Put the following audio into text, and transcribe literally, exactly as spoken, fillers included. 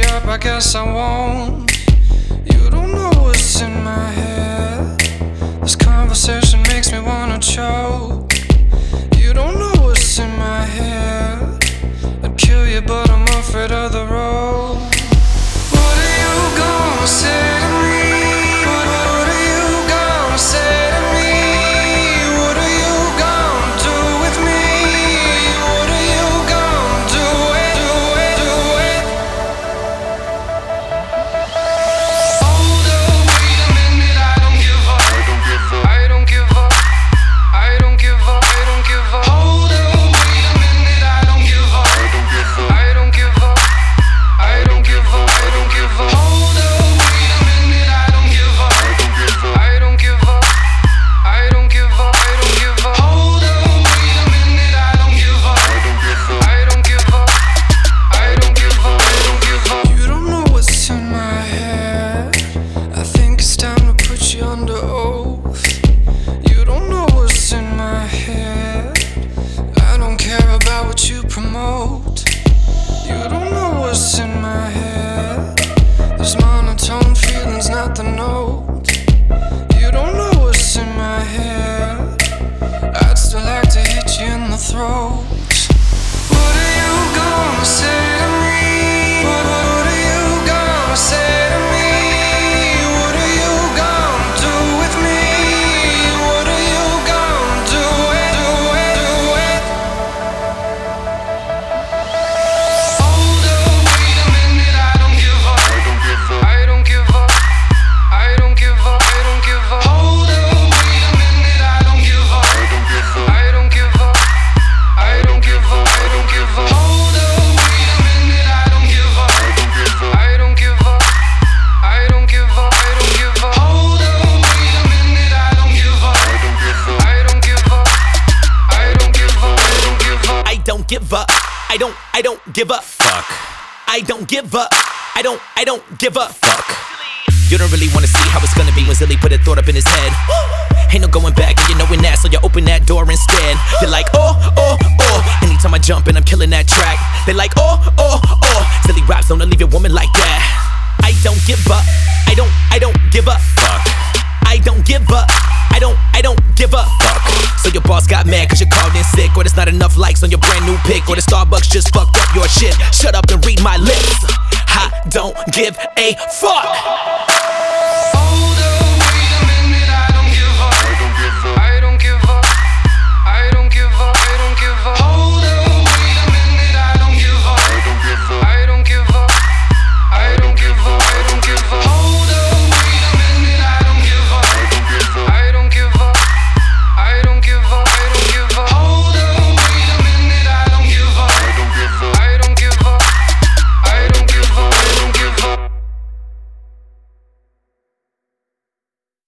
up, I guess I won't. You don't know what's in my head. This conversation makes me wanna choke. You don't know what's in my head. I'd kill you, but I'm afraid of the road. What are you gonna say to me? What, what are you gonna say to me? What are you gonna do with me? What are you gonna do it, do it, do it? Hold up, wait a minute, I don't give up. I don't give up. I don't give up. I don't give up. Hold up, wait a minute, I don't give up. I don't give up. I don't give up. I don't give up. Hold up, wait a minute, I don't give up. I don't give up. I don't give up. I don't give up. Hold up, wait a minute, I don't give up. I don't give up. I don't give up. I don't give up. You don't know what's in my head. I think it's time to put you under oath. You don't know what's in my head. I don't care about what you promote. You don't know what's in my head. There's monotone feelings, not the note. You don't know what's in my head. I'd still like to hit you in the throat. What are you gonna say to me? What, what are you gonna say to me? What are you gonna do with me? What are you gonna do it, do it, do it? Hold up, wait a minute, I don't give up. I don't give up. I don't give up. I don't give up. Hold up, wait a minute, I don't give up. I don't give up. I don't give up. I don't give up. Hold up, wait a minute, I don't give up. I don't give up. I don't give up. I don't give up. Hold up, wait a minute, I don't give up. I don't give up. I don't give up. I don't give up. I don't give up. I don't, I don't give up. Fuck. I don't give up. I don't, I don't give up. Fuck. You don't really wanna see how it's gonna be when Zilly put a thought up in his head. Ain't no going back, and you knowin' that, so you open that door instead. You're like, oh, oh, oh. Anytime I jump and I'm killing that track, they're like, oh, oh, oh. Zilly raps don't leave your woman like that. I don't give up. I don't, I don't give up. Fuck. I don't give up. I don't, I don't give up. Fuck. So your boss got mad cause you called in sick, or there's not enough likes on your brand new pic, or the Starbucks just fucked up your shit. Shut up and read my lips. I don't give a fuck.